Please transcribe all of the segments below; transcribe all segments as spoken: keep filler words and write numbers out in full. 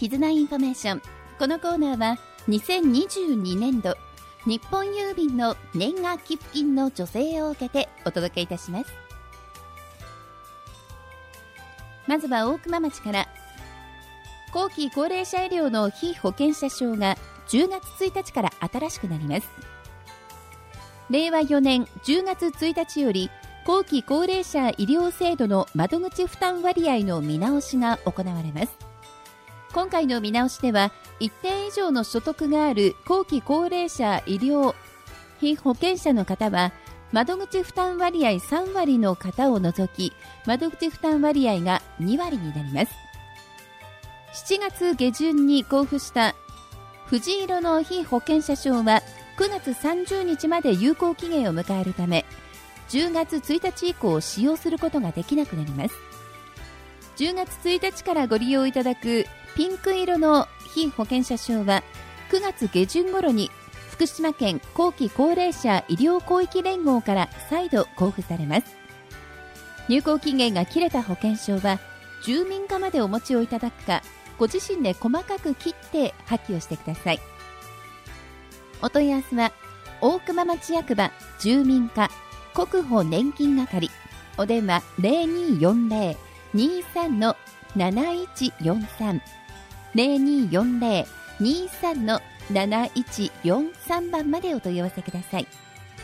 絆インフォメーション。このコーナーはにせんにじゅうにねんど日本郵便の年賀寄付金の助成を受けてお届けいたします。まずは大熊町から。後期高齢者医療の被保険者証がじゅうがつついたちから新しくなります。れいわよねんじゅうがつついたちより後期高齢者医療制度の窓口負担割合の見直しが行われます。今回の見直しでは、一定以上の所得がある後期高齢者医療被保険者の方は、窓口負担割合さんわりの方を除き、窓口負担割合がにわりになります。しちがつげじゅんに交付した藤色の被保険者証はくがつさんじゅうにちまで有効期限を迎えるため、じゅうがつついたち以降使用することができなくなります。じゅうがつついたちからご利用いただくピンク色の被保険者証はくがつげじゅん頃に福島県後期高齢者医療広域連合から再度交付されます。有効期限が切れた保険証は住民課までお持ちをいただくか、ご自身で細かく切って破棄をしてください。お問い合わせは大熊町役場住民課国保年金係、お電話 ゼロにーよんゼロ にーさん なないちよんさん ゼロにーよんゼロ にーさん なないちよんさん 番までお問い合わせください。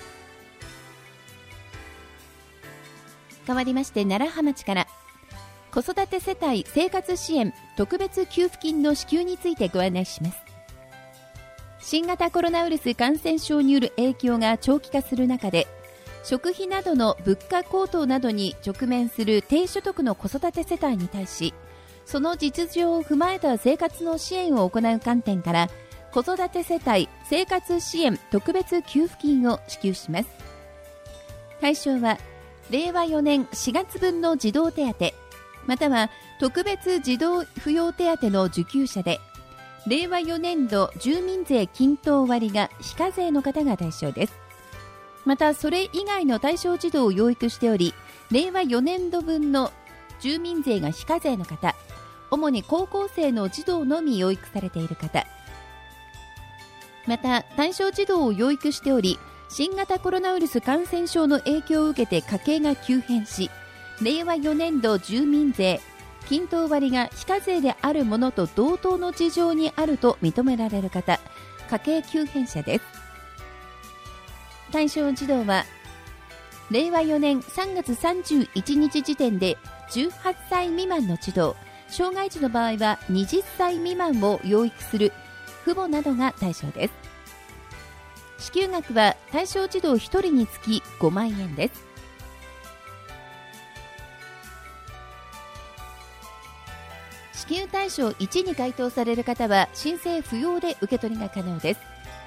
変わりまして楢葉町から。子育て世帯生活支援特別給付金の支給についてご案内します。新型コロナウイルス感染症による影響が長期化する中で、食費などの物価高騰などに直面する低所得の子育て世帯に対し、その実情を踏まえた生活の支援を行う観点から、子育て世帯生活支援特別給付金を支給します。対象はれいわよねんしがつぶんの児童手当、または特別児童扶養手当の受給者で、れいわよねんど住民税均等割が非課税の方が対象です。またそれ以外の対象児童を養育しており、れいわよねんどぶんの住民税が非課税の方、主に高校生の児童のみ養育されている方、また対象児童を養育しており、新型コロナウイルス感染症の影響を受けて家計が急変し、れいわよねんど住民税均等割が非課税であるものと同等の事情にあると認められる方、家計急変者です。対象児童はれいわよねんさんがつさんじゅういちにち時点でじゅうはっさい未満の児童、障害児の場合ははたち未満を養育する父母などが対象です。支給額は対象児童ひとりにつきごまんえんです。支給対象いちに該当される方は申請不要で受け取りが可能です。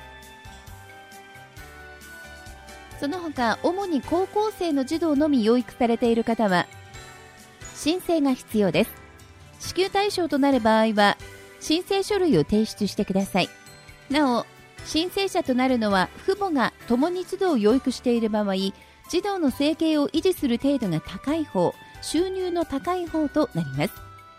その他、主に高校生の児童のみ養育されている方は申請が必要です。支給対象となる場合は申請書類を提出してください。なお、申請者となるのは父母が共に児童を養育している場合、児童の生計を維持する程度が高い方、収入の高い方となります。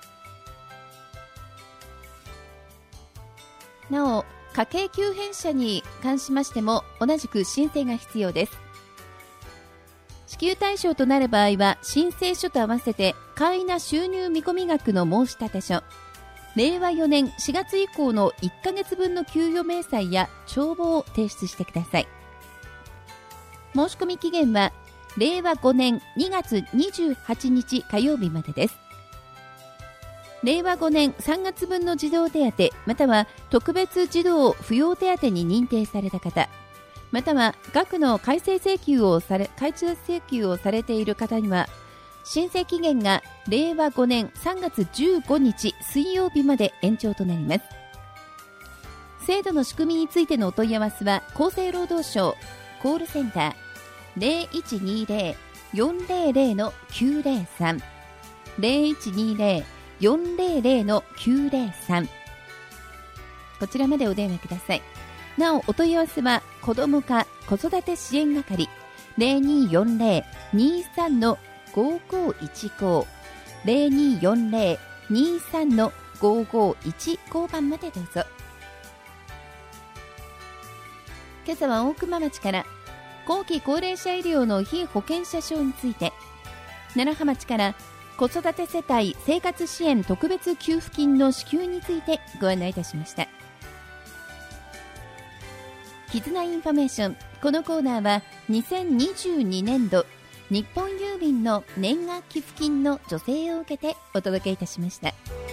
なお、家計急変者に関しましても同じく申請が必要です。支給対象となる場合は申請書と合わせて簡易な収入見込み額の申立書、れいわよねんしがつ以降のいっかげつぶんの給与明細や帳簿を提出してください。申し込み期限はれいわごねんにがつにじゅうはちにち火曜日までです。れいわごねんさんがつぶんの児童手当、または特別児童扶養手当に認定された方、または額の改正請求をされ改正請求をされている方には、申請期限がれいわごねんさんがつじゅうごにち水曜日まで延長となります。制度の仕組みについてのお問い合わせは厚生労働省コールセンター ゼロいちにゼロ よんゼロゼロ きゅうゼロさん ゼロいちにゼロ よんゼロゼロ きゅうゼロさん こちらまでお電話ください。なお、お問い合わせは子ども課子育て支援係 ゼロにーよんゼロ にーさん ごーごーいちご ゼロにーよんゼロ にーさん ごごーごーいちごばんまでどうぞ。今朝は大熊町から後期高齢者医療の被保険者証について、楢葉町から子育て世帯生活支援特別給付金の支給についてご案内いたしました。絆インフォメーション、このコーナーはにせんにじゅうにねんど日本郵便の年賀寄付金の助成を受けてお届けいたしました。